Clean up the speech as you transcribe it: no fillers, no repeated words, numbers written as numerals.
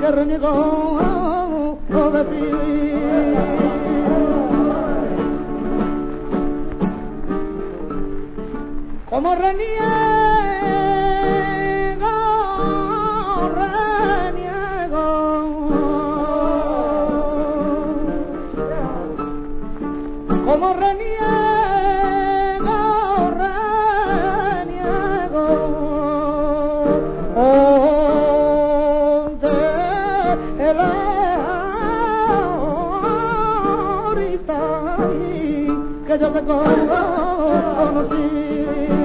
que renegó de ti. Como reniego, como reniego de la ahorita que yo te conocí.